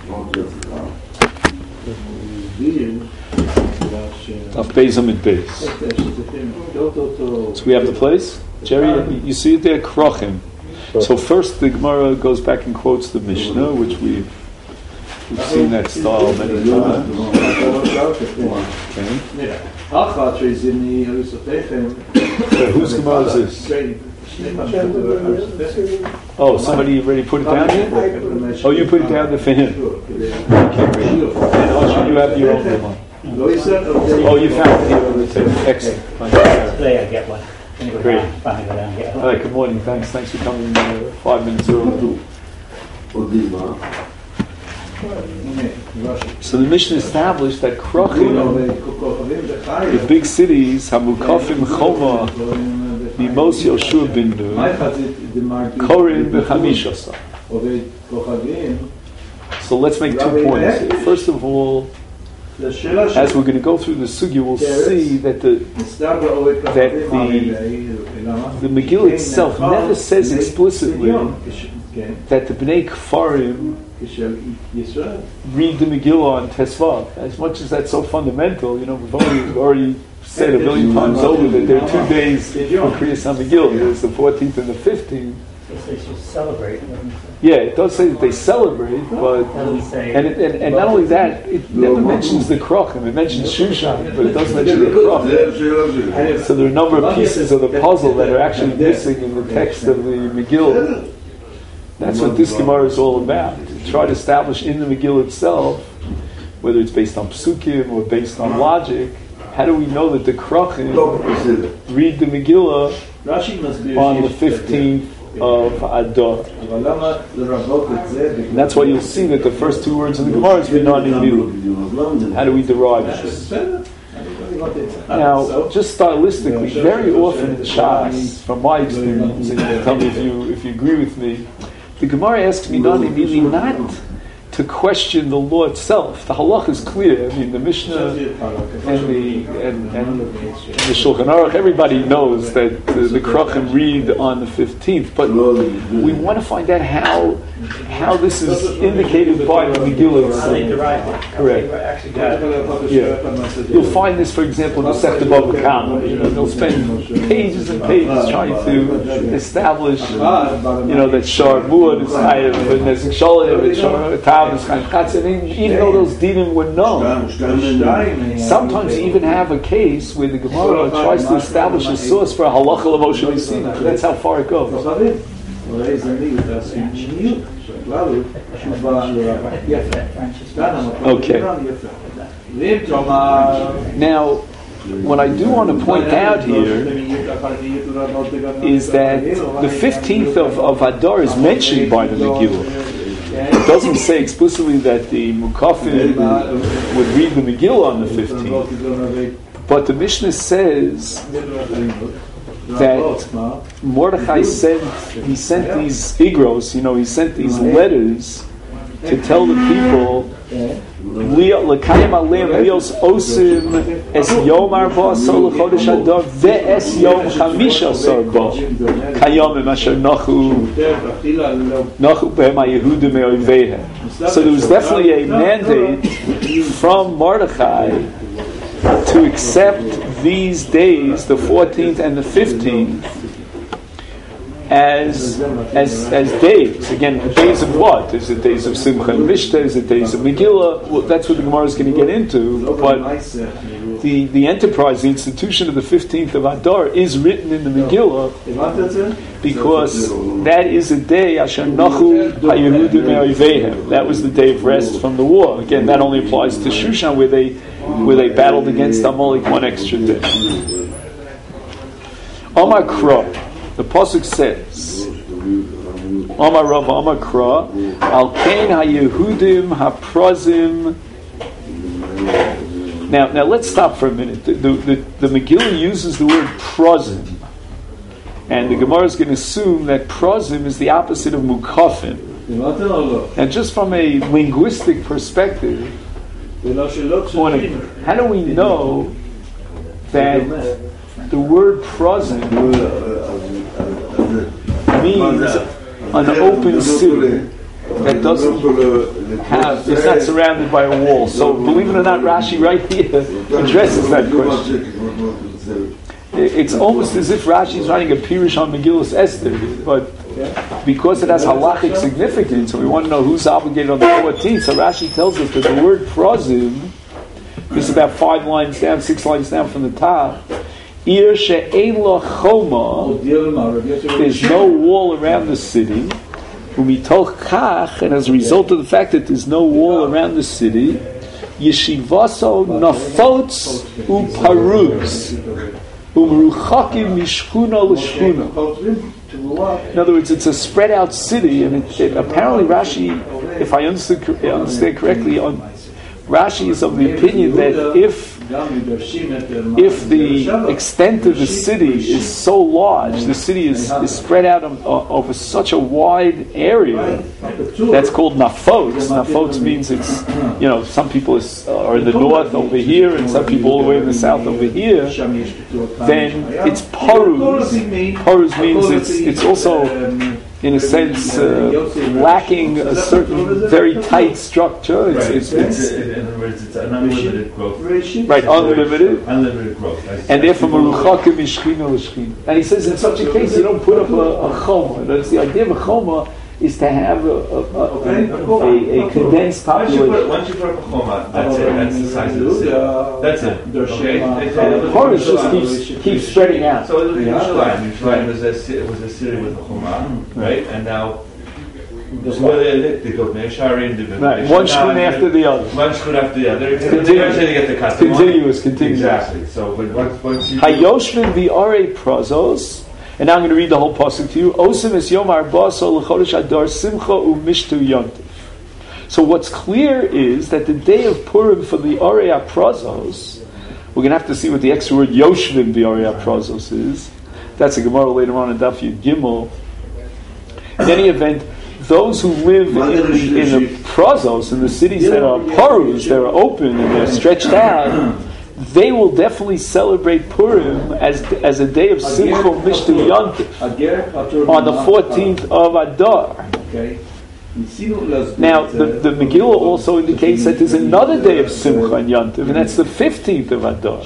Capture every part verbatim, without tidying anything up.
Of Beis and Beis. So we have the place. Jerry, you see it there, Krochim. So first the Gemara goes back and quotes the Mishnah, which we've, we've seen that style many times. Okay. So whose Gemara is this? Oh, somebody already put it down here? Oh, you put it down there for him. Okay, you have your own one. Oh, you found it here. Excellent. Today I get one. Great. Finally go down and get one. All right, good morning. Thanks. Thanks for coming uh, five minutes early. So the Mishnah established that Krochim, the big cities, Hamukafim Choma, Mimos Yoshua Bindu, Korin B'Chamishasa. So let's make two points here. First of all, as we're going to go through the sugya, we'll see that the that the the Megillah itself never says explicitly that the Bnei Kfarim read the Megillah on Tesvav. As much as that's so fundamental, you know, we've already, already said a million times over that there are two days for Kriyas HaMegillah. There's the fourteenth and the fifteenth. They should celebrate. Yeah, it does say that they celebrate, but and, it, and and not only that, it never mentions the Krochim. It mentions Shushan, but it doesn't mention the Krochim. So there are a number of pieces of the puzzle that are actually missing in the text of the Megillah. That's what this Gemara is all about. To try to establish in the Megillah itself, whether it's based on psukim or based on logic, how do we know that the Krochim read the Megillah on the fifteenth of Adar? And that's why you'll see that the first two words of the Gemara is Minani Milu. How do we derive this? Now, just stylistically, very often in Shas, from my experience, and tell me if you if you agree with me, the Gemara asks Minani Milu not to question the law itself. The halach is clear. I mean, the Mishnah and the and, and the Shulchan Aruch, everybody knows that the, the Krochim read on the fifteenth. But we want to find out how how this is indicated by the Megillah itself. Correct. Yeah. You'll find this, for example, in the Masechta Bava Kama. You know, they'll spend pages and pages trying to establish, you know, that Shar Muad is Chayav, and Nezek Sholem, and Shar Tav is Chayav. Even though those dinim were known, sometimes you even have a case where the Gemara tries to establish a source for a halacha l'Moshe Messina. That's how far it goes. Okay. Now, what I do want to point out here is that the fifteenth of, of Adar is mentioned by the Megillah. It doesn't say explicitly that the Mukafim would read the Megillah on the fifteenth, but the Mishnah says that Mordechai sent he sent these igros, you know, he sent these letters to tell the people L'kayim aleim lios osim es yom arba asar l'chodesh Adar ve'es yom chamisha asar ba kayom asher nachu nachu behem haYehudim me'oiveihem. So there was definitely a mandate from Mordechai to accept these days, the fourteenth and the fifteenth, as as as days. Again, days of what? Is it days of Simcha and Mishta? Is it days of Megillah? Well, that's what the Gemara is going to get into. But the, the enterprise, the institution of the fifteenth of Adar is written in the Megillah because that is a day, Asher Nachu HaYehudim Me'oiveihem. That was the day of rest from the war. Again, that only applies to Shushan, where they where they battled against Amalek one extra day. Omar Kra, the pasuk says, Omar Rav Omar Kra, Al Kain HaYehudim HaPrazim. Now, now let's stop for a minute. The, the, the, the Megillah uses the word Prazim, and the Gemara is going to assume that Prazim is the opposite of Mukafim. And just from a linguistic perspective, how do we know that the word Prazim means an open city? that doesn't have, it's not surrounded by a wall. So believe it or not, Rashi right here addresses that question. It's almost as if Rashi is writing a Pirush on Megillus Esther, but because it has halachic significance, and we want to know who's obligated on the fourteenth, so Rashi tells us that the word prozim, this is about five lines down, six lines down from the top, Ir she'ein lo choma, there's no wall around the city, umitoch kach, and as a result of the fact that there's no wall around the city, yeshivaso nafotz uparuz, umruchakim mishchuna l'shchuna. In other words, it's a spread out city, and it, it, apparently Rashi, if I understand, understand correctly, on, Rashi is of the opinion that if if the extent of the city is so large, the city is, is spread out on, uh, over such a wide area, that's called nafotz. Nafotz means it's, you know, some people is, uh, are in the north over here, and some people all the way in the south over here. Then it's paruz. Paruz means it's it's also, in a sense, uh, lacking a certain very tight structure. It's, it's, it's, in other words, it's an unlimited growth. Right, unlimited. Unlimited growth. And therefore, Maruchakim Mishchina L'Shchina. And he says, in such a case, you don't put up a, a choma. That's the idea of a choma is to have a, a, a, a, a condensed population. Once you put up a choma, that's it. That's the size of the city. That's it. Okay. And the Horus just keeps keeps spreading out. So Yerushalayim, Yerushalayim was a was a city with a choma, right? And now, they go Meisharim, right, one shchun after the other. One shchun after the other. Continuous, continuous, continuous. Exactly. So, but once once you Hayoshvin v'arei prazos. And now I'm going to read the whole pasuk to you. Osim es yom arbaso l'chodesh adar simcha u'mishtu yontif. So what's clear is that the day of Purim for the Arei HaPrazos, we're going to have to see what the extra word Yoshvin v'arei HaPrazos is. That's a Gemara later on in Daf Yud Gimel. In any event, those who live in the, in the Prazos, in the cities that are Parus, that are open and they're stretched out, they will definitely celebrate Purim as as a day of Simcha Mishtu Yontif on the fourteenth of Adar. Now, the, the Megillah also indicates that there's another day of Simcha and Yontif, and that's the fifteenth of Adar.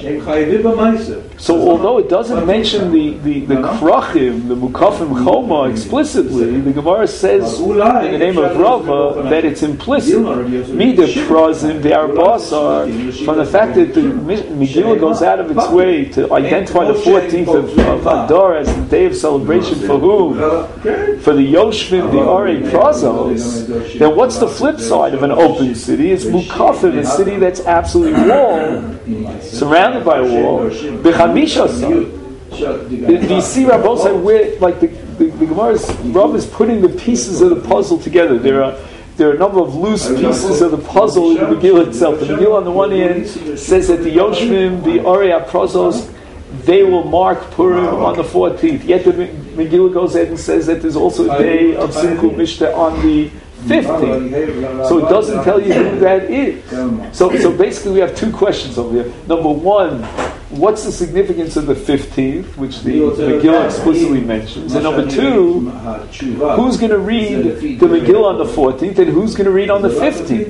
So, although it doesn't mention the, the, the Krachim, the Mukafim Choma explicitly, the Gemara says in the name of Rava that it's implicit. Mida Prazim, the Arbasar, from the fact that the Megillah goes out of its way to identify the fourteenth of, of Adar as the day of celebration for whom? For the Yoshvim, the Arei Prazos. Then what's the flip side of an open city? It's Mukafim, a city that's absolutely walled, surrounded by a wall. B'chamisha son. Do you see, Rabbi, say where, like the the, the Gemara's Rav is putting the pieces of the puzzle together. There are there are a number of loose pieces of the puzzle in the Megillah itself. The Megillah on the one hand says that the Yoshvim, the Arei HaPrazos, they will mark Purim on the fourteenth. Yet the Megillah goes ahead and says that there's also a day of Simcha Mishta on the fifteenth. So it doesn't tell you who that is. So, so basically we have two questions over here. Number one, what's the significance of the fifteenth, which the Megillah explicitly mentions? And number two, who's going to read the Megillah on the fourteenth and who's going to read on the fifteenth?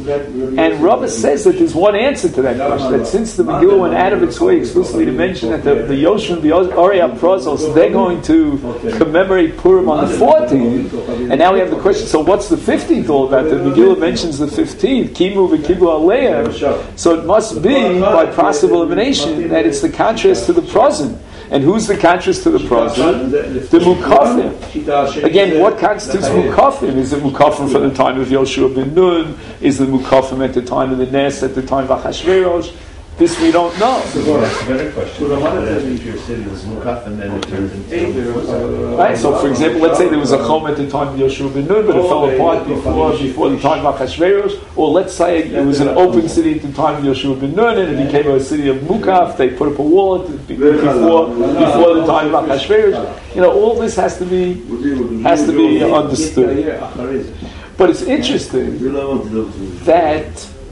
And Rava says that there's one answer to that question, that since the Megillah went out of its way explicitly to mention that the, the Yoshvim, the Arei HaPrazos, they're going to commemorate Purim on the fourteenth, and now we have the question, so what's the fifteenth all about? The Megillah mentions the fifteenth, Kimu v'Kibu Aleim, so it must be, by process of elimination, that it's the contrast to the Prozim. And who's the contrast to the Prozim? The Mukafim. Again, what constitutes Mukafim? Is it Mukafim from the time of Yoshua ben Nun? Is it Mukafim at the time of the Nes, at the time of Achashverosh? This we don't know. That's a better question. If your city was Mukafim, then it turned into... Right, so for example, let's say there was a Chom at the time of Yoshua ben Nun, but it fell apart before, before the time of Achashverosh, or let's say it was an open city at the time of Yoshua ben Nun, and it became a city of Mukaf, they put up a wall at the, before, before the time of Achashverosh. You know, all this has to be, has to be understood. But it's interesting that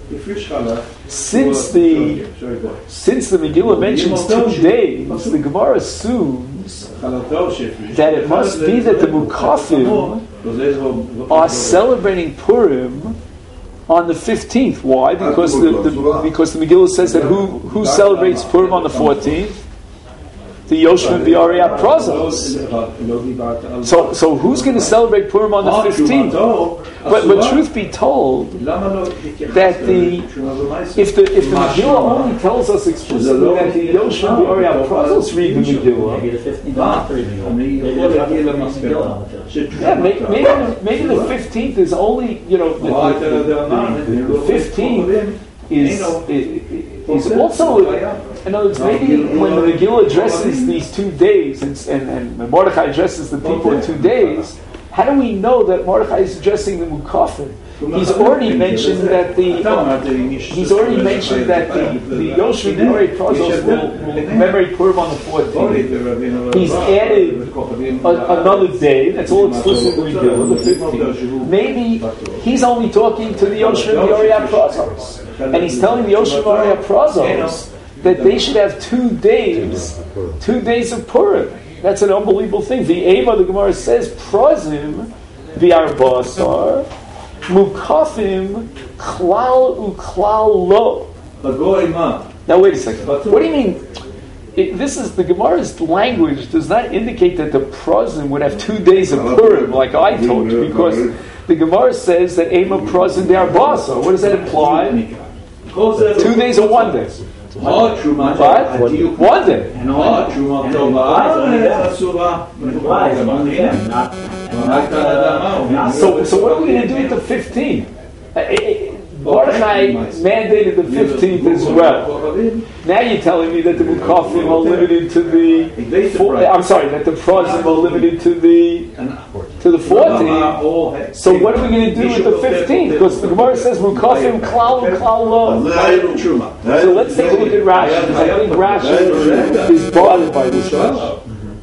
Since the since the Megillah mentions two days, the Gemara assumes that it must be that the Mukafim are celebrating Purim on the fifteenth. Why? Because the, the because the Megillah says that who who celebrates Purim on the fourteenth? The Yoshua V'Arei Prazos. So, so who's going to celebrate Purim on the fifteenth? But, but truth be told, that the if the if the Megillah only tells us explicitly that the Yoshua V'Arei Prazos read the Megillah, Maybe the fifteenth not read the Megillah. yeah, maybe, maybe maybe the fifteenth is only, you know, the, the, the fifteenth is is also. In other words, maybe when the Megillah addresses these two days, and, and, and Mordechai addresses the people in two days, how do we know that Mordechai is addressing the Mukafim? He's already mentioned that the he's already mentioned that the the Yoshua V'Arei Prazos will, will commemorate Purim on the fourteenth. He's added a, another day. That's all explicitly Megillah, the fifteenth. Maybe he's only talking to the Yoshua V'Arei Prazos, and he's telling the Yoshua V'Arei Prazos that they should have two days, two days of Purim. That's an unbelievable thing. The Eva, the Gemara says, Prozim v'arbasar, mukafim klal uklal lo. Now wait a second. What do you mean? It, this is the Gemara's language does not indicate that the Prozim would have two days of Purim, like I told you, because the Gemara says that Ema Prozim v'arbasar. What does that imply? Two days or one day? What? One day. So, so what are we going to do with the fifteenth? Mordechai mandated the fifteenth as well. Now you're telling me that the Mukafim are limited to the. Four, I'm sorry, that the Prozim are limited to the to the fourteenth. So what are we going to do with the fifteenth? Because the Gemara says Mukafim klal klal lo. So let's take a look at Rashi. Because I think Rashi is bothered by this Rashi.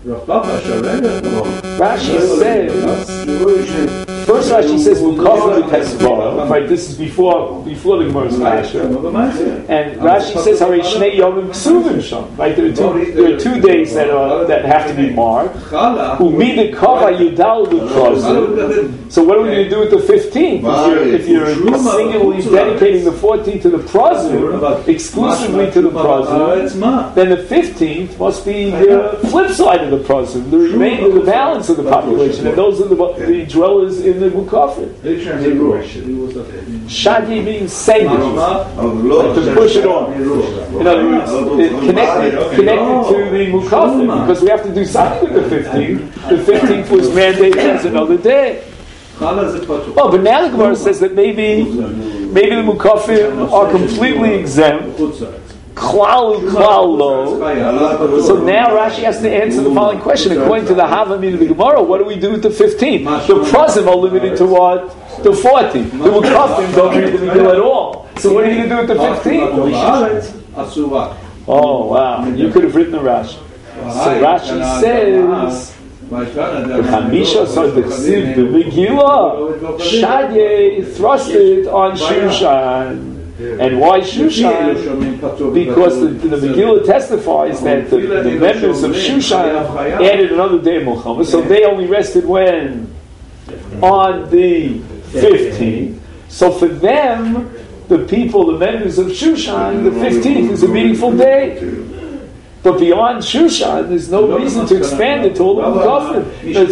Rashi says. First Rashi says Mukafim v'tesvara. Right, this is before before the Gemara's Rashi. And Rashi says Harei Shnei Yomim Ksuvim Sham. Right, there are two there are two days that are that have to be marked. Umida Kava Yudal L'Prozim. So what are we going to do with the fifteenth? If you're, if you're singularly dedicating the fourteenth to the Prozim, exclusively to the Prozim, then the fifteenth must be the flip side of the Prozim, the remainder, the balance of the population, and those are the, the dwellers in the Mukafim. Shagi means sandwich, like to push it on. In other words, it connected, connected to the Mukafim, because we have to do something with the fifteenth. The fifteenth was mandated as another day. Oh, but now the Gemara says that maybe maybe the Mukafim are completely exempt. Klal klal lo. So now Rashi has to answer the following question. According to the Havamim of the Gemara, what do we do with the fifteenth? The Prozim are limited to what? The fourteenth. The Mukafim don't read the Megillah at all. So what are you going to do with the fifteenth? Oh wow! You could have written the Rashi. So Rashi says. Chamisha so the Ksiv the Megillah Shadye thrusted on Shushan. And why Shushan? Because the, the Megillah testifies that the, the members of Shushan added another day of Milchama, so they only rested when? On the fifteenth. So for them, the people, the members of Shushan, the fifteenth is a meaningful day. But beyond Shushan, there's no reason to expand it to all the Mukafim.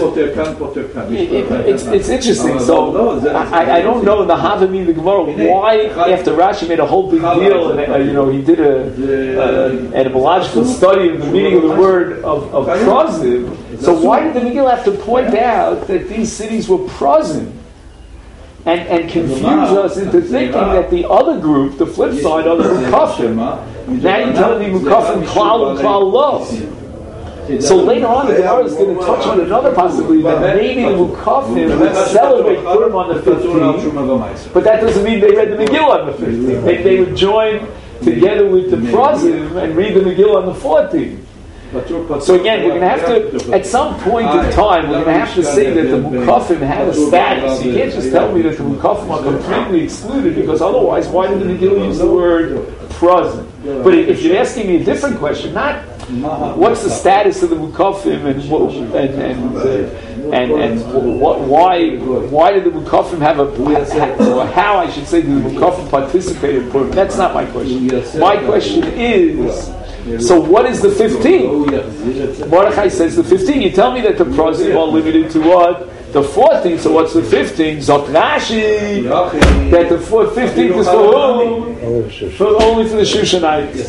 It's, it's interesting. So I, I don't know in the Havamim the Gemara why after Rashi made a whole big deal, and uh, you know he did a, a etymological study of the meaning of the word of, of Prozim. So why did the Megillah have to point out that these cities were Prozim? And, and confuse us into thinking that the other group, the flip side, are the Mukafim. Now you're telling me Mukafim klal and klal lo. So later on, the Gemara is going to touch on another possibility that maybe the Mukafim would celebrate Purim on the fifteenth, but that doesn't mean they read the Megillah on the fifteenth. They, they would join together with the Prozim and read the Megillah on the fourteenth. So again, we're going to have to, at some point in time, we're going to have to say that the Mukafim have a status. You can't just tell me that the Mukafim are completely excluded, because otherwise, why did the Megillah use the word present? But if you're asking me a different question, not what's the status of the Mukafim and what, and and, uh, and and what, why why did the Mukafim have a, or how I should say did the Mukafim participate in Purim? That's not my question. My question is, so what is the fifteen? Mordechai says the fifteen. You tell me that the Prozim are limited to what? The fourteen. So what's the fifteen? Zot Rashi that the fourth fifteenth is for who? For only for the Shushanites.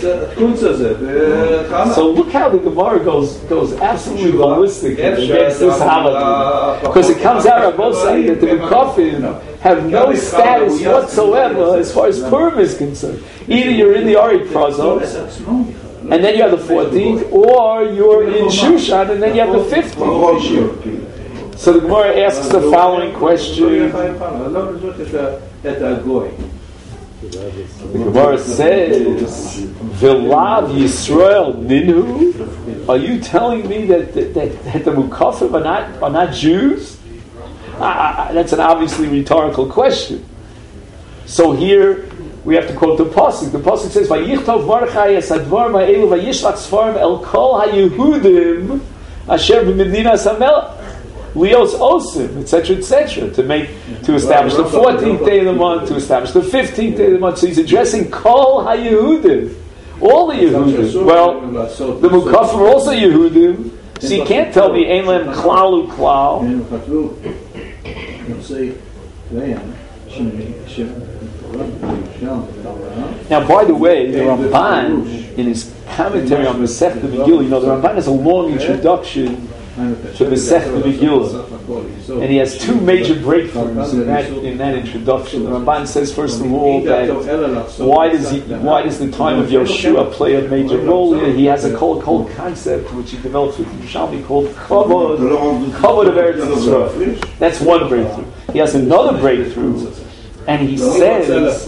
So look how the Gemara goes goes absolutely ballistic against this halakha, because it comes out of both saying that the Mukafim have no status whatsoever as far as Purim is concerned. Either you're in the Ari Prozos, and then you have the fourteenth, or you're in Shushan, and then you have the fifteenth. So the Gemara asks the following question. The Gemara says, Vilav Yisrael Ninhu? Are you telling me that, that, that, that the Mukafim are not, are not Jews? Ah, that's an obviously rhetorical question. So here we have to quote the pasuk. The pasuk says, "Vayichtov Mordechai es hadvar ma'elu vayishlach sfarim el kol haYehudim asher b'medinas hamelech lios osim," et cetera, et cetera, to make to establish the fourteenth day of the month, to establish the fifteenth day of the month. So he's addressing kol haYehudim, all the Yehudim. Well, the Mukafim are also Yehudim, so you can't tell me ein lem klal uklal. Now, by the way, the Ramban, in his commentary on Masechta Megillah, you know, the Ramban has a long introduction to Masechta Megillah, and he has two major breakthroughs in that in that introduction. The Ramban says, first of all, that why does he, why does the time of Yoshua play a major role here? He has a kol kol concept which he develops with Yerushalmi called kavod, kavod of Eretz Yisrael. That's one breakthrough. He has another breakthrough, and he says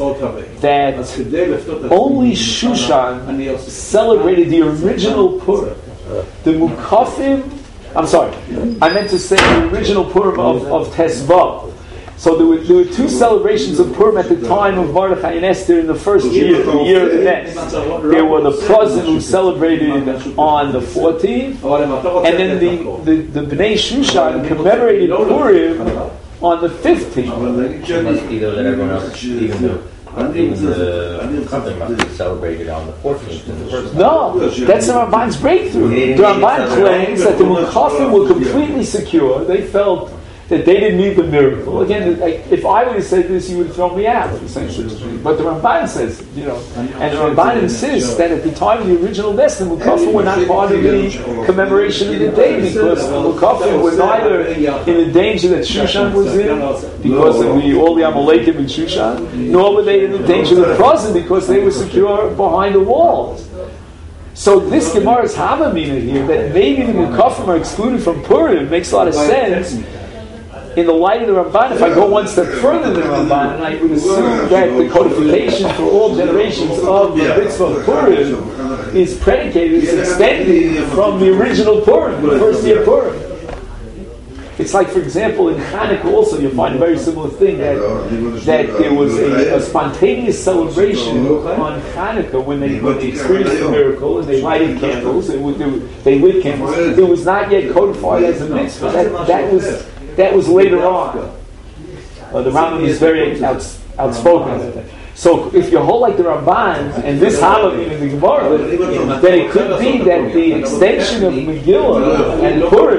that only Shushan celebrated the original Purim. The Mukafim, I'm sorry, I meant to say the original Purim of, of Tesvav. So there were, there were two celebrations of Purim at the time of Mordechai and Esther in the first year, the year of the Ness. There were the Prozim who celebrated on the fourteenth, and then the, the, the Bnei Shushan commemorated Purim on the fifteenth. It must be though that everyone else, even the even the company must be celebrated on the fourteenth. No, that's the Ramban's breakthrough. The Ramban claims that the Mukafim were completely secure. They felt that they didn't need the miracle. Again, if I would have said this, you would throw me out, essentially. But the Ramban says, you know, and the Ramban insists that at the time of the original Ness, the Mukafim were not part of the commemoration of the day, because the Mukafim were neither in the danger that Shushan was in, because of the, all the Amalekim in Shushan, nor were they in the danger of the Prozim, because they were secure behind the walls. So this Gemara's Havamina here, that maybe the Mukafim are excluded from Purim, makes a lot of sense. In the light of the Ramban, if I go one step further than the Ramban, and I would assume that the codification for all generations of the mitzvah of Purim is predicated, is extended from the original Purim, the first year Purim. It's like, for example, in Hanukkah also, you'll find a very similar thing, that that there was a, a spontaneous celebration on Hanukkah when they, when they experienced the miracle and they lighted candles, they, they, they lit candles. It was not yet codified as a mitzvah. That, that was... That was later on. Uh, the Rambam is very outs, outspoken about that. So if you hold like the Ramban and this Halav in the Gemara, then it could be that the extension of Megillah and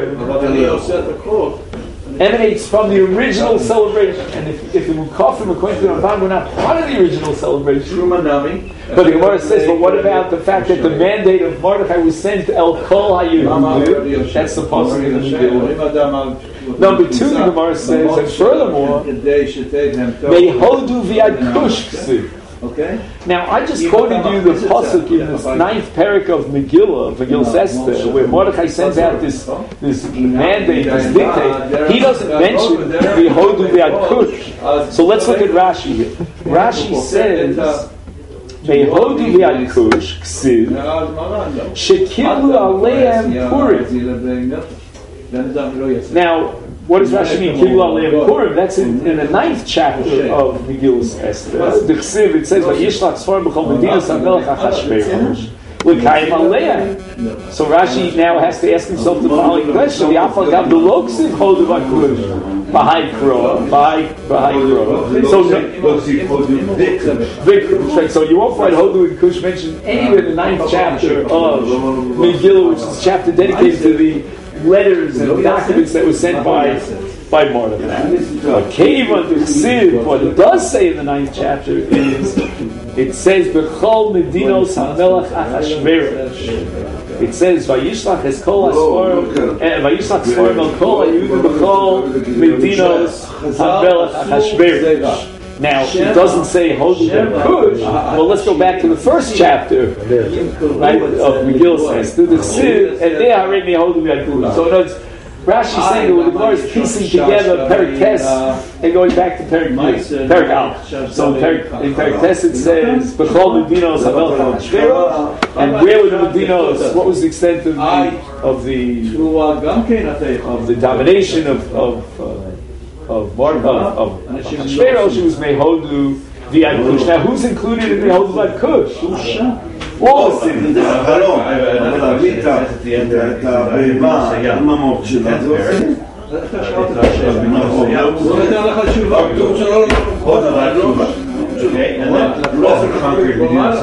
Purim emanates from the original celebration. And if, if the Mukafim, according to the Ramban, were not part of the original celebration, but the Gemara says, but what about the fact that the mandate of Mordechai was sent to El Kol HaYehudim? That's the pasuk in the Megillah. Number two, the Gemara says, and furthermore, Mehodu v'yad kush. Okay. Now, I just quoted you the pasuk in this ninth parak of Megillah, Megillah Esther, where Mordechai sends out this this mandate, this dictate. He doesn't mention Mehodu v'yad kush. So let's look at Rashi here. Rashi says Mehodu v'ad kush ksiv shekiblu aleim purim. Now, what does Rashi mean? Kiblu aleim purim? That's in, in the ninth chapter of Megillas Esther. The ksiv, it says, "Vayishlach sfar b'chol medinas hamelech Achashverosh." So Rashi now has to ask himself the following question: the Afal Gav the Loksiv Hodu Vakush Bahai Kro Bahai Bahai Kro. So so you won't find Hodu and Kush mentioned anywhere in the ninth chapter of Megillah, which is a chapter dedicated to the letters and documents that were sent by by Mordechai. But Kevan the Ksiv, what it does say in the ninth chapter is, it says B'chol Medinos HaMelech Achashverosh. It says Vayishlach Eskol Asforim Vayishlach Asforim El Kol Hayudim B'chol Medinos HaMelech Achashverosh. Now it doesn't say Hodu Ben Kush. Well, let's go back to the first chapter, right, of Megillah Esther. The Ksiv and they already Hodu Ben Kush. So in other words, Rashi saying that the Gemara is piecing together Perik Tes and going back to Perik Perik Al. So in Perik Tes it says B'chol Medinos HaMelech Achashverosh, and where were the Medinos? What was the extent of the of the of the domination of of uh, of Mar- of, of Achashverosh? It was Mehodu v'ad Kush. Now who's included in Mehodu v'ad Kush? All the cities. אבל להביא את הבהמה, הממות שלה, זה עושה. Okay, and then also conquered Medina.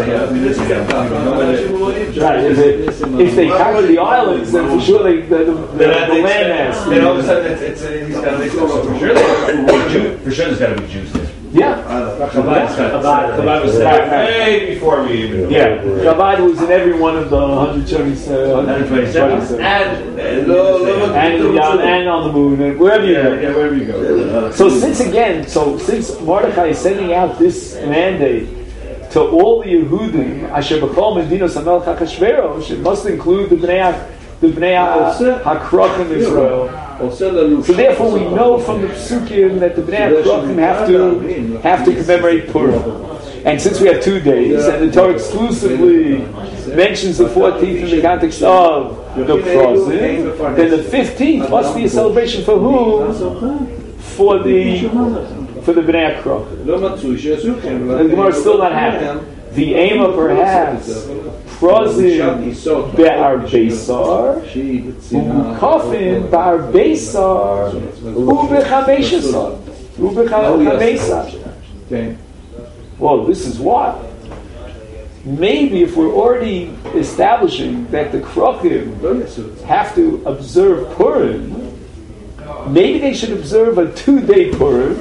If they conquer the islands, then for sure they, the, the, the, the land has. Then all of a sudden, it's, it's, it's, he's got to make for sure. For sure, there's got to be Jews there. Yeah, Chabad was way before we even. Yeah, Chabad was in every one of the one hundred twenty-seven, one hundred twenty-seven, and and, and, and on the moon, and wherever you go. Yeah, wherever you go. So since again, so since Mordechai is sending out this mandate to all the Yehudim, Asher B'chol Medinos HaMelech Achashverosh, it must include the Bnei the Bnei HaKrochim Israel. So therefore, we know from the Psukim that the Bnei HaKrochim have to have to commemorate Purim. And since we have two days, and the Torah exclusively mentions the fourteenth in the context of the Prozim, then the fifteenth must be a celebration for whom? For the for the Bnei HaKrochim. And the Gemara is still not happy. The aim of perhaps Prozim be'ar Beisar, Ukofin be'ar Beisar, Ubechameishasar, Ubechameishasar. Well, this is what. Maybe if we're already establishing that the Krochim have to observe Purim, maybe they should observe a two-day Purim,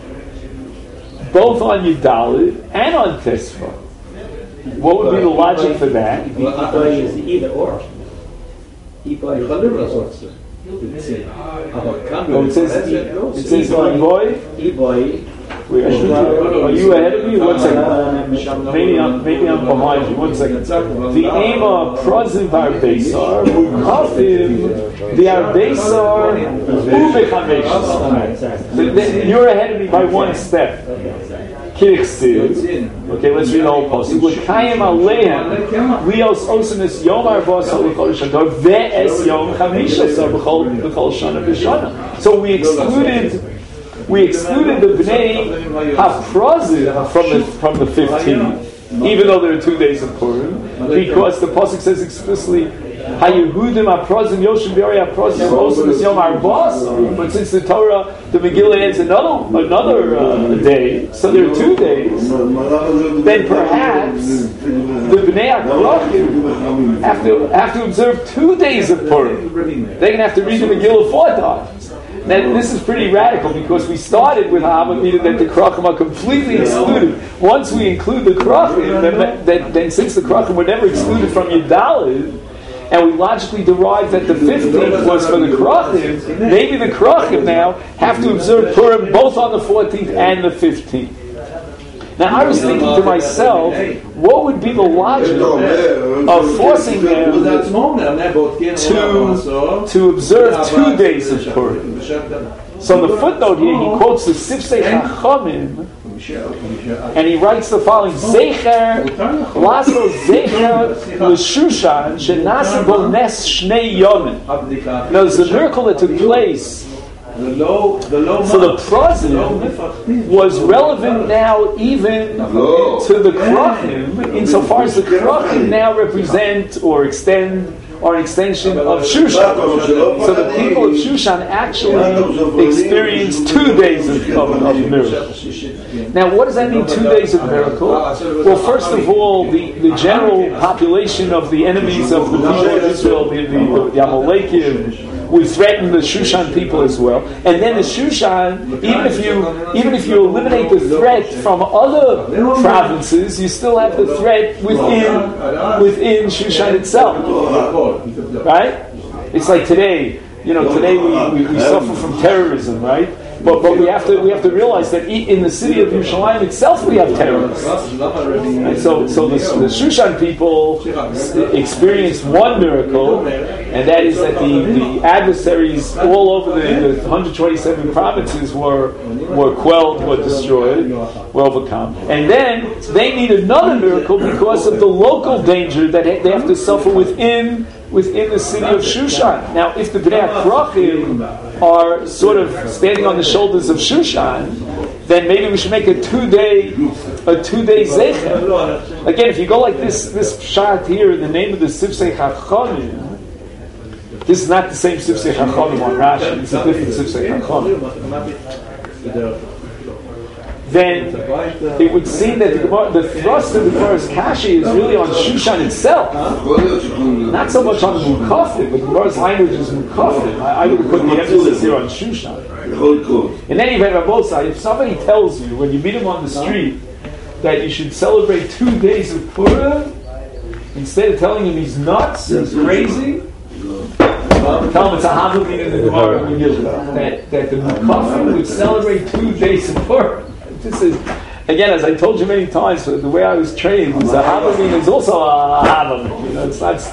both on Yudalid and on Tesva. What would be the logic for that? Either or. Oh, it says, it says, boy. Wait, are you ahead of me? One second. Maybe I'm, maybe I'm behind you. One second. The aim of Prozim Bar Beisar, Mukafim, the Arbeisar, Ubechameshis. You're ahead of me by one step. Okay, let's read the whole post. L'kayim aleim lios osimus yom arba'asar l'chol shador ve'es yom chamishasar b'chol shana b'shana. So we excluded we excluded the bnei haprozim from the from the fifteenth, even though there are two days of Purim, because the pasuk says explicitly Hayehudim haprozim yoshim v'ari haprozim osimus yom arba'asar. But since the Torah, the Megillah adds another another uh, day, so there are two days. Then perhaps the Bnei HaKrochim have to have to observe two days of Purim. They're going to have to read the Megillah four times. Now, this is pretty radical because we started with Ha'avat meaning that the Krochim are completely excluded. Once we include the Krochim, then, then, then since the Krochim were never excluded from Yudalid, and we logically derived that the fifteenth was for the Krochim, maybe the Krochim now have to observe Purim both on the fourteenth and the fifteenth. Now I was thinking to myself, what would be the logic of forcing them to, to observe two days of Purim? So in the footnote here, he quotes the Sifsei Chachamim And he writes the following: Zecher laso zecher l'Shushan shenasa bo nes shnei yomim. Now, there's a miracle that took place. So the prozim was relevant now even to the krachim, insofar as the krachim now represent or extend or an extension of Shushan. So the people of Shushan actually experienced two days of, of, of miracles. Now, what does that mean, two days of miracle? Well, first of all, the, the general population of the enemies of the people of Israel, the, the, the Amalekim, would threaten the Shushan people as well. And then the Shushan, even if you even if you eliminate the threat from other provinces, you still have the threat within within Shushan itself. Right? It's like today, you know, today we, we, we suffer from terrorism, right? But but we have to we have to realize that in the city of Yerushalayim itself we have terrorists. And so so the, the Shushan people experienced one miracle, and that is that the, the adversaries all over the, the one hundred twenty-seven provinces were were quelled, were destroyed, were overcome. And then they need another miracle because of the local danger that they have to suffer within within the city of Shushan. Now, if the Bnei HaKrachim are sort of standing on the shoulders of Shushan, then maybe we should make a two-day a two-day zecher. Again, if you go like this, this pshat here in the name of the Sifsei Chachamim, this is not the same Sifsei Chachamim on Rashi. It's a different Sifsei Chachamim. Then it would seem that the, Gemara, the thrust of the Gemara's Kashi is really on Shushan itself, not so much on the Mukafim, but the Gemara's language is Mukafim. I, I would put the emphasis here on Shushan. In any event, Rabosa, if somebody tells you when you meet him on the street that you should celebrate two days of Purim, instead of telling him he's nuts, he's crazy, tell him it's a Havamim in the Gemara Megillah, that, that the Mukafim would celebrate two days of Purim. This is, again, as I told you many times, the way I was trained, the Havamim is also a Havamim. You know, it's not.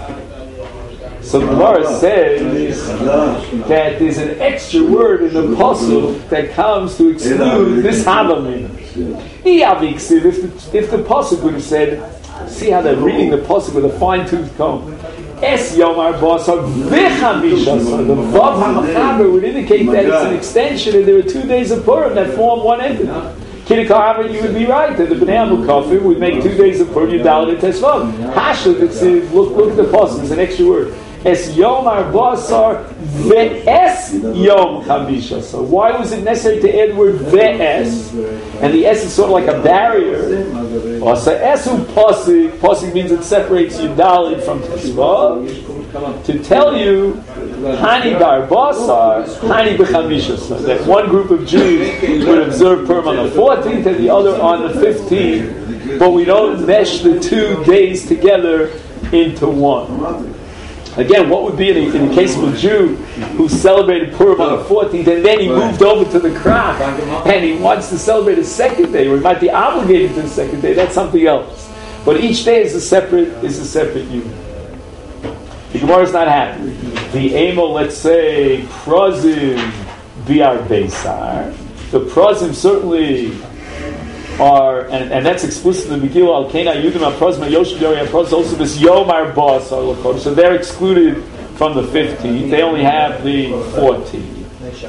So the Gemara says that there's an extra word in the pasuk that comes to exclude this Havamim. If the if the pasuk would have said, see how they're reading the pasuk with a fine tooth comb. Es Yomar Basar V'Chamisha. The Vav HaMachaber would indicate that it's an extension, and there are two days of Purim that form one entity. Kiddikar, you would be right that the Bnei HaMukafim would make two days of Purim. Yudal and Tesvav. Hashav, it says, look, look at the pasuk. It's an extra word. Es Yomar Basar Ve'es Yom Chamisha. So why was it necessary to add the word Ve'es? And the S is sort of like a barrier. Asa Esu Pasik. Pasik means it separates Yudalid from Tesvav. To tell you, Hani Dar Basar, Hani B'Chamisha. So that one group of Jews would observe Purim on the fourteenth and the other on the fifteenth. But we don't mesh the two days together into one. Again, what would be in, a, in the case of a Jew who celebrated Purim on the fourteenth and then he moved over to the Krach and he wants to celebrate a second day, or he might be obligated to the second day, that's something else. But each day is a separate is a separate unit. The Gemara is not happy. The Amo, let's say, Prozim Biar Beisar. The Prozim certainly are, and, and that's explicit in the Megillah, Al-Kena Yudim HaProzim HaYoshim Yori HaProzim, also this Yomar Bas HaLakodesh. So they're excluded from the fifteenth. They only have the fourteenth.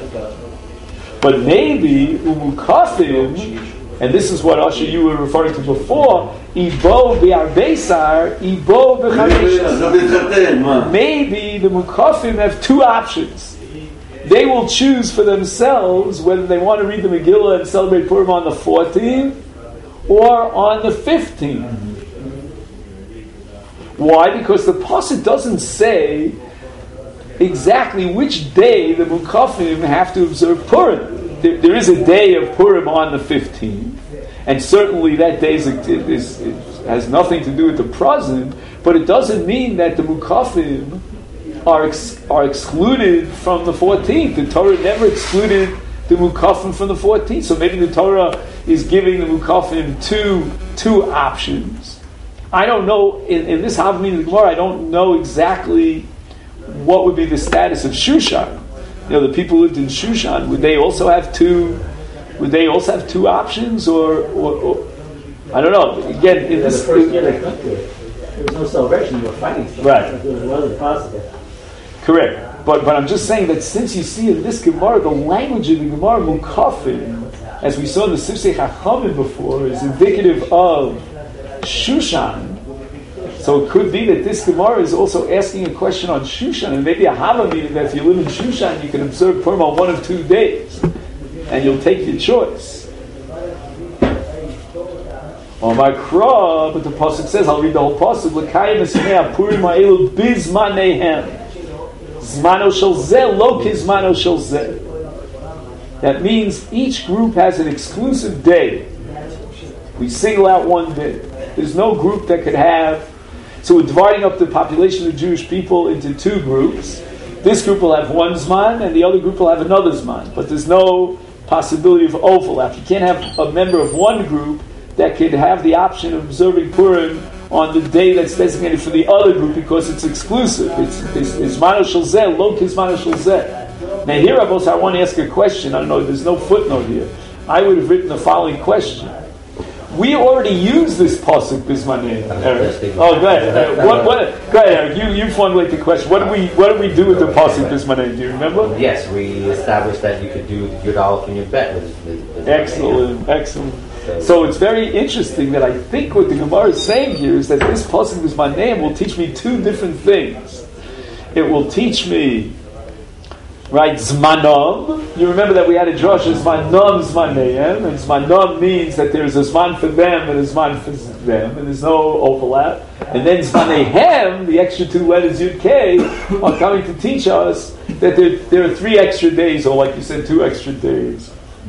But maybe Umukafim, and this is what Asher you were referring to before, Ibo Bi'ar Beisar, Ibo B'Chamisha. Maybe the Mukafim have two options. They will choose for themselves whether they want to read the Megillah and celebrate Purim on the fourteenth or on the fifteenth. Why? Because the pasuk doesn't say exactly which day the Mukafim have to observe Purim. There, there is a day of Purim on the fifteenth, and certainly that day is, is, is, has nothing to do with the Prozim, but it doesn't mean that the Mukafim Are, ex- are excluded from the fourteenth. The Torah never excluded the Mukafim from the fourteenth. So maybe the Torah is giving the Mukafim two two options. I don't know, in, in this Havamim of the Gemara, I don't know exactly what would be the status of Shushan. You know, the people who lived in Shushan, would they also have two would they also have two options, or, or, or I don't know. Again, in Yeah, this the first year they come to it, there was no celebration. They were fighting stuff. Right. It wasn't possible. correct, but but I'm just saying that since you see in this Gemara, the language of the Gemara Mukafim, as we saw in the Sifsei Chachamim before, is indicative of Shushan. So it could be that this Gemara is also asking a question on Shushan, and maybe a Hava meaning that if you live in Shushan, you can observe Purim on one of two days, and you'll take your choice. On my Kra, but the pasuk says, I'll read the whole pasuk. L'kayim esmei Purim ha'elu bizmanehem, zmano shel zeh lo kizmano shel zeh. That means each group has an exclusive day. We single out one day. There's no group that could have. So we're dividing up the population of Jewish people into two groups. This group will have one Zman, and the other group will have another Zman. But there's no possibility of overlap. You can't have a member of one group that could have the option of observing Purim on the day that's designated for the other group because it's exclusive. It's Zmano shel zeh, lo kizmano shel zeh. Now here, Abos, I want to ask a question. I don't know, there's no footnote here. I would have written the following question. We already use this pasuk bismaneh, Eric. Oh, go ahead. Uh, what, what, go ahead, Eric. You, you formulate the question. What do we what do we do with the pasuk bismaneh? Do you remember? Yes, we established that you could do Yud Aleph and Yud Bet. with- with- with- Excellent, excellent. So it's very interesting that I think what the Gemara is saying here is that this pasuk bismaneh will teach me two different things. It will teach me, right, Zmanom. You remember that we had a drasha, Zmanom, Zmaneim, and Zmanom means that there's a Zman for them and a Zman for them, and there's no overlap. And then Zmanehem, the extra two letters Yud K, are coming to teach us that there, there are three extra days, or like you said, two extra days.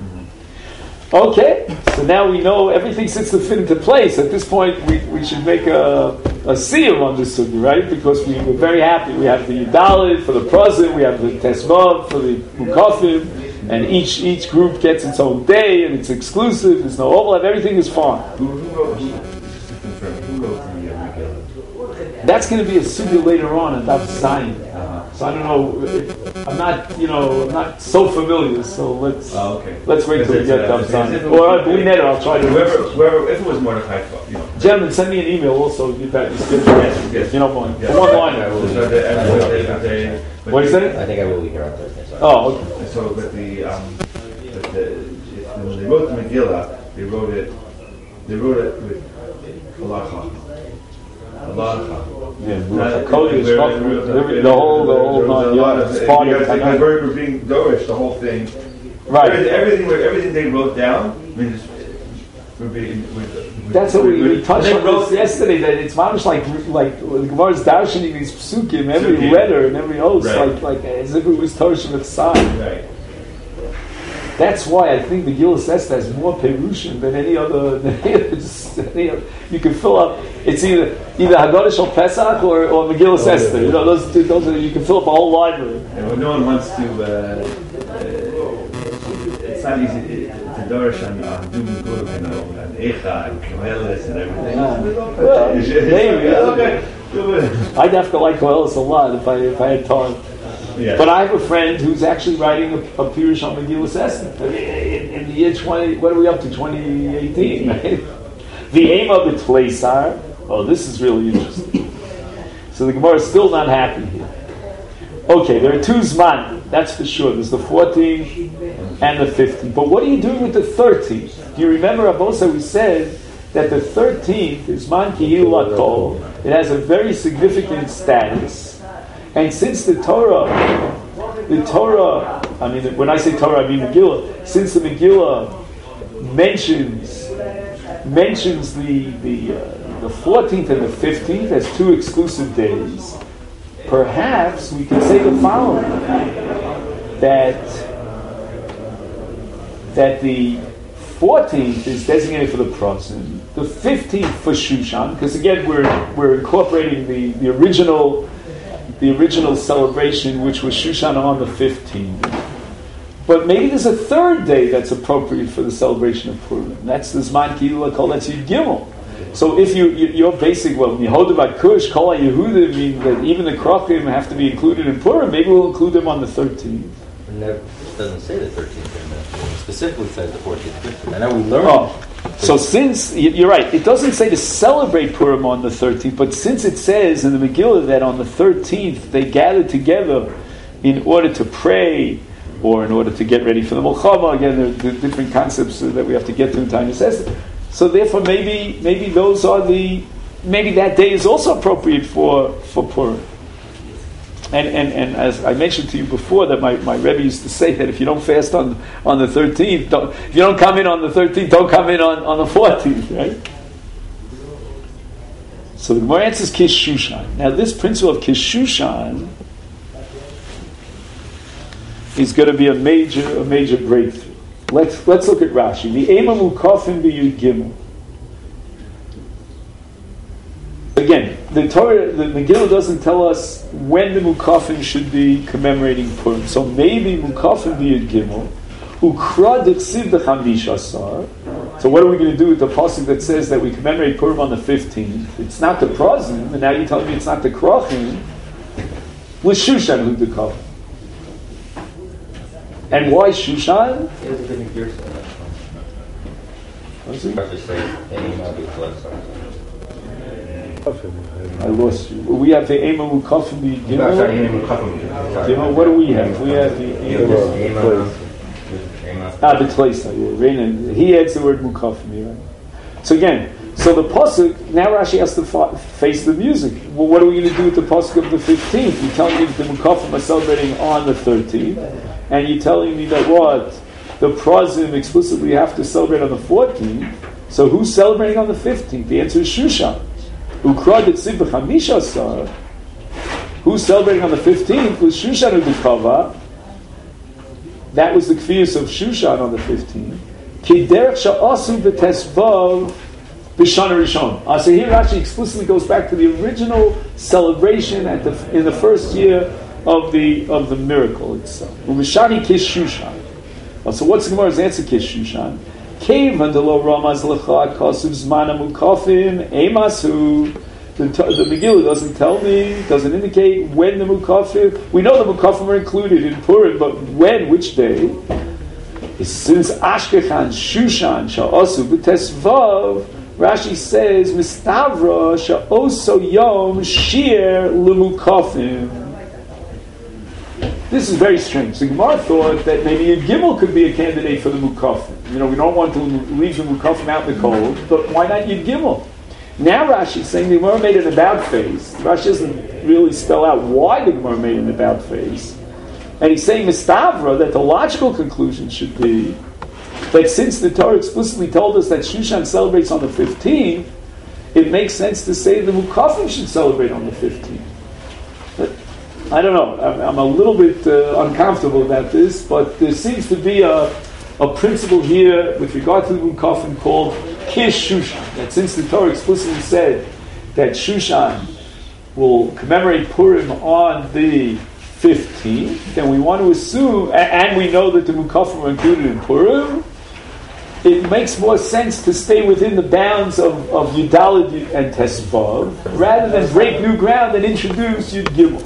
Okay, so now we know everything sits to fit into place. At this point, we, we should make a, a siyum on this sugi, right? Because we were very happy. We have the Yudalit for the Prozim, we have the Tesvav for the Mukafim, and each each group gets its own day, and it's exclusive, there's no overlap, everything is fine. Who, who wrote, who, just to confirm, who wrote the uh, Megillah? That's going to be a sugi later on at Daf Zayin. So I don't know. I'm not, you know, I'm not so familiar. So let's Oh, okay. let's wait till we Is get it, uh, Daf is it- Zayin. Or uh, we net it. I'll try to. Whoever, whoever, if it was Mordechai, you know. Gentlemen, send me an email also. You bet. Yes, yes. You don't mind. Yes. One line. I will So leave. the- I will the- leave. the- the- but What is the- it? I think I will be here on Thursday. Sorry. Oh, okay. So, but the, um, but the, if, when they wrote the Megillah, they wrote it, they wrote it with halacha. Halacha. Yeah, Not- Kodesh, there- Kodesh, there- the whole, the there whole was a nine lot yards. of- It's part of because it. because we're being Dorish, the whole thing. Right. Everything, everything, everything they wrote down, I mean, just, would be, would, would, That's what we, we would- touched they on wrote this yesterday. That it's much like like the Gemara's darshaning these psukim, every Psukim. letter and every oath, Right. like like as if it was Torah Shabbat. Right. That's why I think the Gilus Esther has more perushim than any other. Than any other, just, any other. You can fill up. It's either either Haggadah Shel Pesach or, or Megillah Oh, Esther. yeah. You know, those two, those are, you can fill up a whole library. And when no one wants to, uh, uh, it's not easy to Dorish on, on Doom Guruk and on Echa and Koheles and everything. Ah. Well, maybe. Okay. I'd have to like Koheles a lot if I if I had time. Yeah. But I have a friend who's actually writing a, a Pirush on Megillah Esther. I mean, in, in the year twenty, what are we up to? twenty eighteen, right? The aim of the Tleisar. Oh, this is really interesting. So the Gemara is still not happy here. Okay, there are two Zman, that's for sure. There's the fourteenth and the fifteenth. But what are you doing with the thirteenth? Do you remember, Abosa, we said that the thirteenth is Man Kihil Lakol. It has a very significant status. And since the Torah, the Torah, I mean, when I say Torah, I mean Megillah. Since the Megillah mentions mentions the the uh, the fourteenth and the fifteenth as two exclusive days, perhaps we could say the following: that that the fourteenth is designated for the Prozim, the fifteenth for Shushan, because again we're we're incorporating the, the original. The original celebration, which was Shushan on the fifteenth. But maybe there's a third day that's appropriate for the celebration of Purim. That's the Zman Kihil Lakol, that's Yud Gimel. So if you, you your basic, well, Yehuda Kush, Kol Yehuda mean that even the Krochim have to be included in Purim, maybe we'll include them on the thirteenth. And the It doesn't say the thirteenth day of Menachem. It specifically says the fourteenth, fifteenth. I know we learned. Oh. So since, you're right, it doesn't say to celebrate Purim on the thirteenth, but since it says in the Megillah that on the thirteenth they gathered together in order to pray or in order to get ready for the Milchama, again, there are different concepts that we have to get to in time. It says, so therefore maybe maybe those are the, maybe that day is also appropriate for, for Purim. And, and and as I mentioned to you before, that my, my Rebbe used to say that if you don't fast on on the thirteenth, don't, if you don't come in on the thirteenth, don't come in on, on the fourteenth, right? So the Gemara answers Kish Shushan. Now this principle of Kish Shushan is going to be a major a major breakthrough. Let's let's look at Rashi. The Ema Mukafim b'Yud Gimel. Again, the Torah, the Megillah doesn't tell us when the Mukafim should be commemorating Purim. So maybe Mukafim b'Yud Gimel, Ukra d'chsiv b'chamish asar. So what are we going to do with the pasuk that says that we commemorate Purim on the fifteenth? It's not the Prozim, and now you're telling me it's not the Krachim. L'Shushan hu d'kavim. And why Shushan? There's a different gear set. What's it? I lost you. We have the Ema Mukafim b'Yud Gimel. What do we have? We have the Ema. Ah, B'Tleisa. He adds the word Mukafim. Right? So again, so the pasuk, now Rashi has to fa- face the music. Well, what are we going to do with the pasuk of the fifteenth? You're telling me that the Mukafim are celebrating on the thirteenth, and you're telling me that what? The Prozim explicitly have to celebrate on the fourteenth. So who's celebrating on the fifteenth? The answer is Shushan. Who's celebrating on the fifteenth was Shushan Udikava. That was the kfiyus of Shushan on the fifteenth. Kiderech sha'asu b'tesvav b'shana rishon. Uh, so here Rashi explicitly goes back to the original celebration at the in the first year of the of the miracle itself. Umishani kish Shushan. Uh, so what's the Gemara's answer? Kish Shushan. Kevan delo ramaz lechad kasuv zmana mukafim emasu. The, the Megillah doesn't tell me, doesn't indicate when the mukafim. We know the mukafim are included in Purim, but when, which day? Since Ashkechan Shushan sha'asu b'tesvav, Rashi says mistavra sha'oso yom shir lemukafim. This is very strange. The Gemara thought that maybe a Gimel could be a candidate for the Mukafim. You know, we don't want to leave the Mukafim out in the cold, but why not Yud Gimel? Now Rashi is saying the Gemara made an about face. Rashi doesn't really spell out why the Gemara made an about face. And he's saying Mistavra, that the logical conclusion should be that since the Torah explicitly told us that Shushan celebrates on the fifteenth, it makes sense to say the Mukafim should celebrate on the fifteenth. But I don't know. I'm, I'm a little bit uh, uncomfortable about this, but there seems to be a, a principle here with regard to the Mukafim called Kish Shushan. That since the Torah explicitly said that Shushan will commemorate Purim on the fifteenth, then we want to assume, and we know that the Mukafim are included in Purim, it makes more sense to stay within the bounds of, of Yudalid and Tesvav rather than break new ground and introduce Yud Gimel.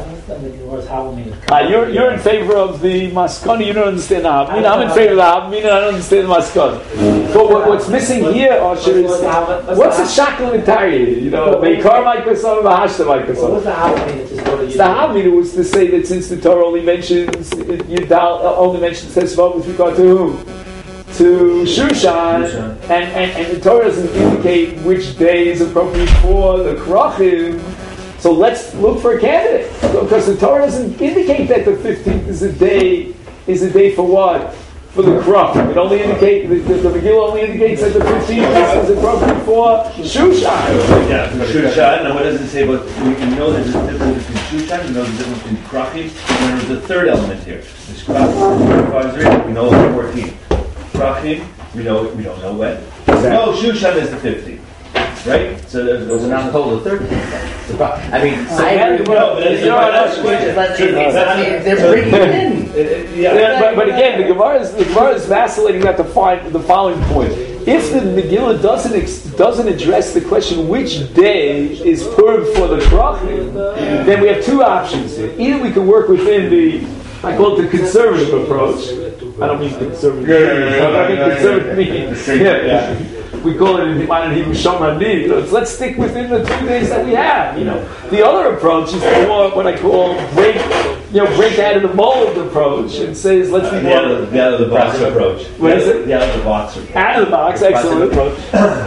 Uh, you're, you're in favor of the Maskana, you don't understand the Havmina. I'm in favor of the Havmina, I don't understand the Maskana. But what, what's missing here, Asher, is what's the Shakel Vitari? You know, Meikar Maikasam, Mahashta Maikasam. What's the Havmina? The Havmina was to say that since the Torah only mentions Yudal, only mentions Tesvav with regard to whom? To Shushan, and, and, and the Torah doesn't indicate which day is appropriate for the Krachim. So let's look for a candidate, because the Torah doesn't indicate that the fifteenth is a day is a day for what? For the Krachim. It only indicates the, the, the Megillah only indicates that the fifteenth is appropriate for Shushan. Yeah, for Shushan. And what does it say about? We know there's a difference between Shushan. We know there's a difference between Krachim. And there's a third element here. There's Krachim. We know the fourteenth. Krachim, we know we don't know when. Exactly. No, Shushan is the fifteenth, right? So there's, there's we're not told the thirteenth. I mean, so I agree. No, you know, that's they're bringing it in. Yeah, yeah, but, but again, the Gemara is the Gemara is vacillating at the, find, the following point. If the Megillah doesn't ex, doesn't address the question which day is Purim for the Krachim, then we have two options here. Either we can work within the I call it the conservative approach. I don't mean conservative. Yeah, yeah, yeah, yeah, I mean yeah, conservative yeah, means. yeah. Yeah, yeah. We call it in the Iman and Hebrew Shomrani. You know, it's let's stick within the two days that we have. You know, the other approach is the more what I call break, you know, break out of the mold approach and says let's be Uh, more the out of the, the out of the box approach. What is it? The out of the box approach. out of the box. Excellent approach.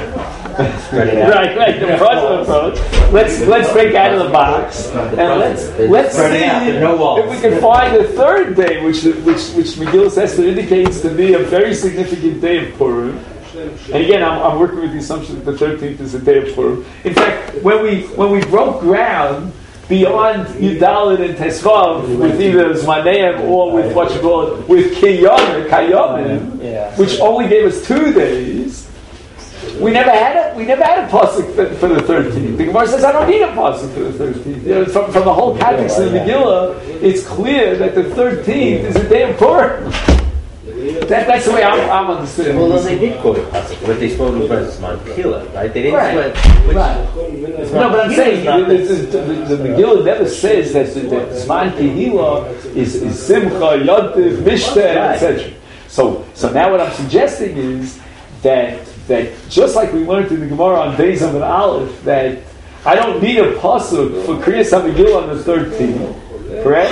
Right, right. The front approach. Let's let's break out of the box and let's let's see if we can find a third day, which which which Megillas Esther indicates to be a very significant day of Purim. And again, I'm, I'm working with the assumption that the thirteenth is a day of Purim. In fact, when we when we broke ground beyond Yudalid and Tesvav with either Zmaneim or with what you call it with Kiyom, Kayomim, which only gave us two days. We never had a we never had a pasuk for, for the thirteenth. The Gemara says I don't need a pasuk for the thirteenth. You know, from, from the whole context of the Megillah, it's clear that the thirteenth is a day of Purim. That, that's the way I'm, I'm understanding. Well, then they did quote a pasuk. What they spoke was Zman Kila, right? They didn't Right. sweat. Which, Right. No, but I'm saying the, the, the, the Megillah never says that the, that Zman Kehila is, is Simcha, Yontif, Mishta, et cetera. So, so now what I'm suggesting is that that just like we learned in the Gemara on Beis and Aleph, that I don't need a pasuk for Kriyas HaMegillah on the thirteenth, correct?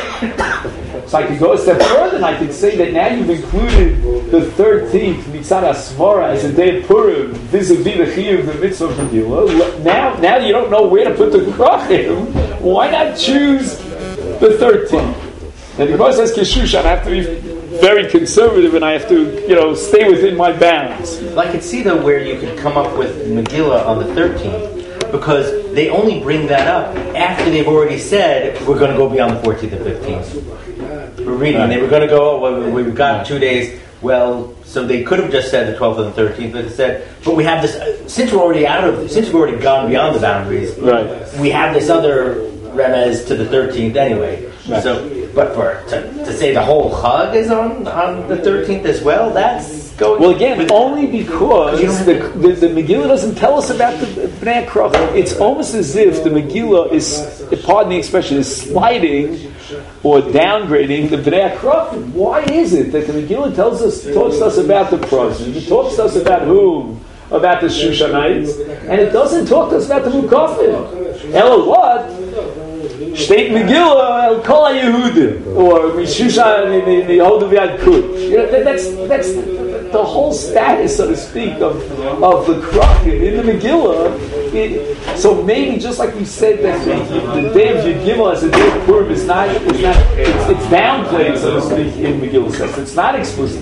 So I could go a step further and I could say that now you've included the thirteenth Mitzad HaSvara as a day of Purim vis-a-vis the Chiyuv, the mitzvah of Megillah. Now, now you don't know where to put the Krachim. Why not choose the thirteenth? And the Gemara says Kishushan, I have to be very conservative and I have to, you know, stay within my bounds. Well, I could see though where you could come up with Megillah on the thirteenth, because they only bring that up after they've already said we're going to go beyond the fourteenth and fifteenth. We're reading, and they were going to go. Well, we've got two days. Well, so they could have just said the twelfth and the thirteenth, but they said, but we have this. Uh, since we're already out of, since we've already gone beyond the boundaries, right? We have this other remez to the thirteenth anyway. Right. So. But for to, to say the whole Chag is on, on the thirteenth as well, that's going... Well, again, only because the, the, the Megillah doesn't tell us about the Bnei Krach. It's almost as if the Megillah is, pardon the expression, is sliding or downgrading the Bnei Krach. Why is it that the Megillah tells us, talks to us about the Prozim, it talks to us about whom? About the Shushanites, and it doesn't talk to us about the Mukafim. Ella what? State Megillah El Kol HaYehudim, or Mishushan in the Yehudim Yad Kush. You know, that's that's the whole status, so to speak, of of the Krachim in the Megillah. It, so maybe just like we said that the, the day of Yud Gimel as a day of Purim is not is not it's, it's downplayed, so to speak, in Megillah says it's not explicit.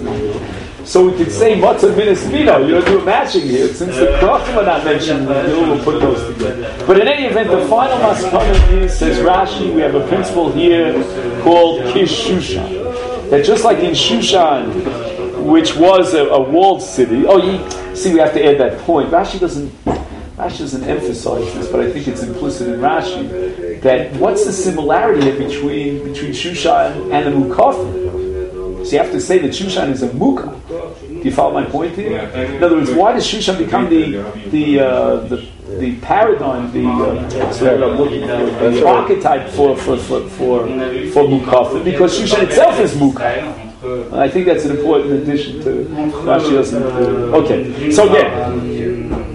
So we could say Matzah Minas Mino. You don't do a matching here. Since the Krachim are not mentioned, we'll put those together. But in any event, the final Maskana is, says Rashi, we have a principle here called Kish Shushan. That just like in Shushan, which was a, a walled city, oh, you see, we have to add that point. Rashi doesn't Rashi doesn't emphasize this, but I think it's implicit in Rashi, that what's the similarity here between, between Shushan and the Mukafim? So you have to say that Shushan is a Mukah. Do you follow my point here? In other words, why does Shushan become the the uh, the, the paradigm, the, uh, the, the archetype for for for for, for Mukafim? Because Shushan itself is Mukah. I think that's an important addition to Rashi doesn't. Okay, so again.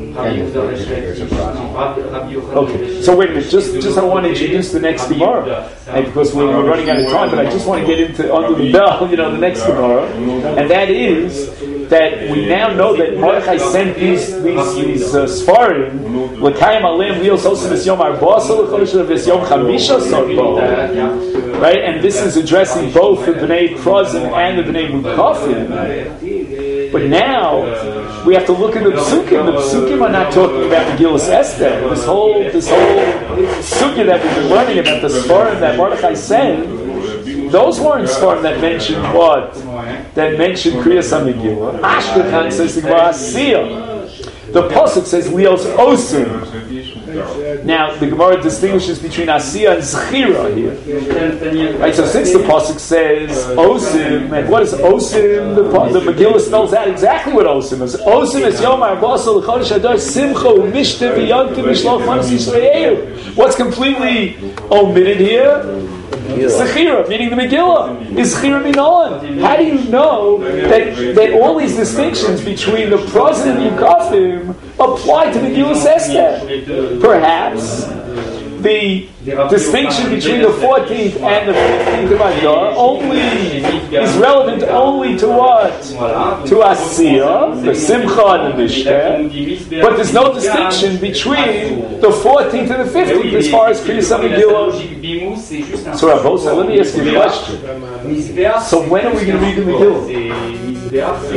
Okay, so wait a minute. Just, just I want to introduce the next Gemara, and because we're, we're running out of time. But I just want to get into under the bell, you know, the next Gemara, and that is that we now know that Mordechai sent these these these uh, Sfarim l'kayim aleim lios osim es yom arba'asar l'chodesh v'es yom chamisha sarbo, right? And this is addressing both the Bnei Prozim and the Bnei Mukafim. But now we have to look at the Psukim. The Psukim are not talking about the Megillas Esther. This whole this whole Sukha that we've been learning about, the Sfarim that Mordechai sent, those weren't Sfarim that mentioned what? That mentioned Kriyas HaMegillah. Ashkenaz says the Gemara Asiyah. The Pasuk says Lios Osim. Now the Gemara distinguishes between Asiyah and Zechira here. Right, so since the Pasuk says Osim, and what is Osim? The, the Megillah spells out exactly what Osim is. Osim is Yom Arba'asar l'chodesh Adar Simcha u'mishte v'yontim mishloch manas Yisrael. What's completely omitted here? Zechira, meaning the Megillah, is Zechira Minolan. How do you know that, that all these distinctions between the pros and the Yukafim apply to Megillah Esther? Perhaps the distinction between the fourteenth and the fifteenth of Adar only is relevant only to what? To Asiya, the Simcha and the Mishteh. But there's no distinction between the fourteenth and the fifteenth as far as Kriyas HaMegillah. So Rabbosa, let me ask you a question. So when are we going to read the Megillah?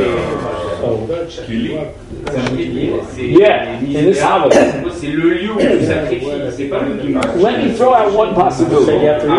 Yeah, in this Havah. Let me throw out one possibility.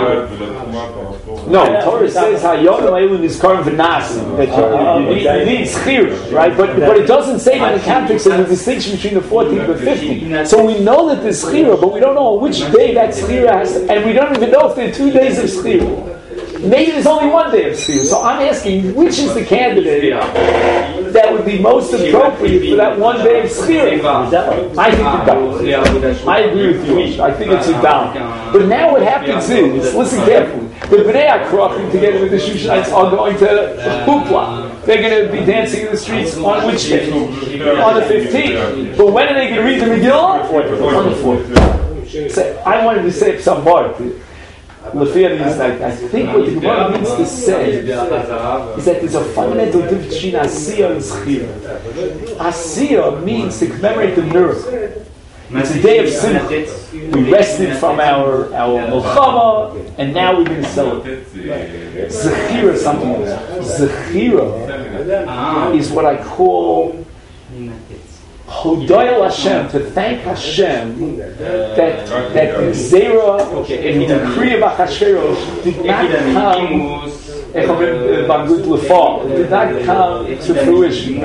No, Torah says Hayom Eilun is Karim V'Nasim, that you, you, you need Zechira, right? But but it doesn't say in the context of the distinction between the fourteenth and the fifteenth. So we know that there's Zechira, but we don't know on which day that Zechira has to, and we don't even know if there are two days of Zechira. Maybe there's only one day of Zechira. So I'm asking, which is the candidate that would be most appropriate for that one day of Zechira? I think the down. I agree with you. I think it's a down. But now what happens is, listen carefully, the Bnei HaKrachim together with the Shushanites are going to Hupla. They're going to be dancing in the streets on which day? On the fifteenth. But when are they going to read the Megillah? On the fourth. So I wanted to say some more. Lefia means like, I think what the Gemara means to say is that there's a fundamental difference between Asiya and Zechira. Asiya means to commemorate the miracle. It's a day of Simcha. We rested from our our Milchama, and now we're going to celebrate. Zechira is something else. Zechira is what I call Hodaya Hashem, to thank Hashem that that the Zera and the decree of Achashverosh did not come Bangut Lefal, did not come to fruition.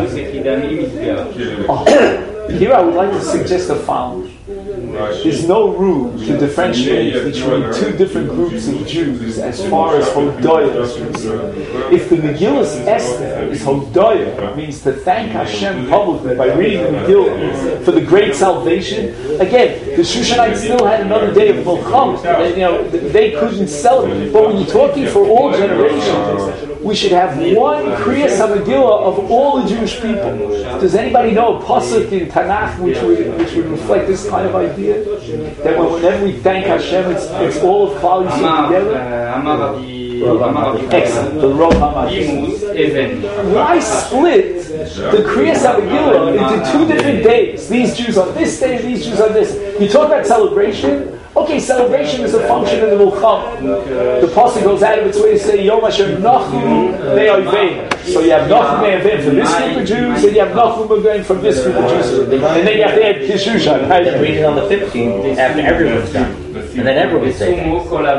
Here I would like to suggest the following. There's no room to differentiate between two different groups of Jews as far as Hodaya is concerned. If the Megillah Esther is Hodaya, means to thank Hashem publicly by reading the Megillah for the great salvation, again, the Shushanites still had another day of Milchama. You know, they couldn't celebrate. But when you're talking for all generations, we should have one Kriyas HaMegillah of all the Jewish people. Does anybody know a pasuk in Tanakh which would, which would reflect this kind of idea? That when, whenever we thank Hashem, it's, it's all of Klal Yisrael together? Excellent. The Rov HaMatis. Why split the Kriyas HaMegillah into two different days? These Jews on this day and these Jews on this. You talk about celebration. Okay, celebration is a function of the Milchama. The pasuk goes out of its way to say Yom Asher Nachum Me'oivei. So you have Nachum Me'oivei for this group of Jews, and you have Nachum Me'oivei for this group of Jews, and then you have to add Kishushan. Right? Then read it on the fifteenth after everyone's done, and then everyone's saying.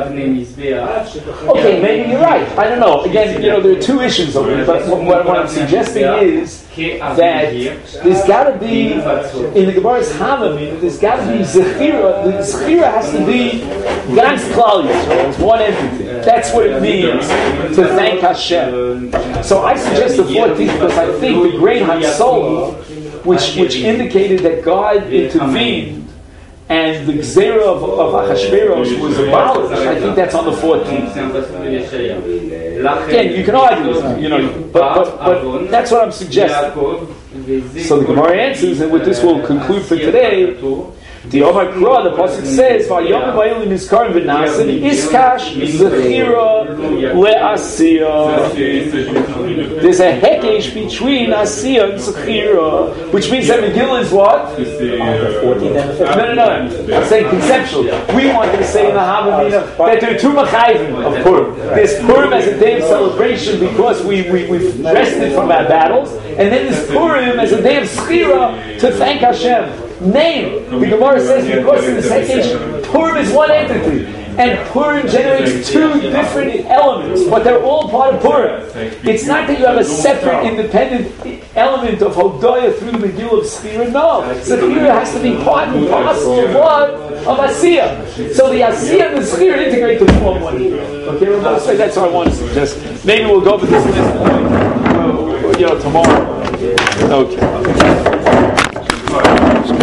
Okay, maybe you're right. I don't know. Again, you know, there are two issues over here, but what, what I'm suggesting is that there's got to be in the Gemara's Hamamim, there's got to be Zechira. The Zechira has to be ganz Klal Yisrael. It's one entity. That's what it means to thank Hashem. So I suggest the fourteenth because I think the great Hatzalah, which which indicated that God intervened and the Gzera of, of Achashverosh was abolished, I think that's on the fourteenth. Again, you can argue, you know, but, but, but that's what I'm suggesting. So the Gemara answers, and with this we'll conclude for today. The Omar Kra, the pasuk says, "Vayom va'ilin iskarim v'nasim iskash zechira le'asiya." There's a hekesh between asiya and zechira, which means that Megillah is what? No, no, no. I'm saying conceptually. We wanted to say in the Havamina that there are two machayim of Purim. There's Purim as a day of celebration because we we we've rested from our battles, and then there's Purim as a day of zechira to thank Hashem. Name. The Gemara says because in the second Purim is one entity, and Purim generates two different elements, but they're all part of Purim. It's not that you have a separate, independent element of Hodaya through the Megillah of Zechira. No, Zechira has to be part and parcel of what? Of Asiya. So the Asiya and the Zechira integrate to form one. Okay, we'll say that's what I want to suggest. Maybe we'll go over this, you know, tomorrow. Okay.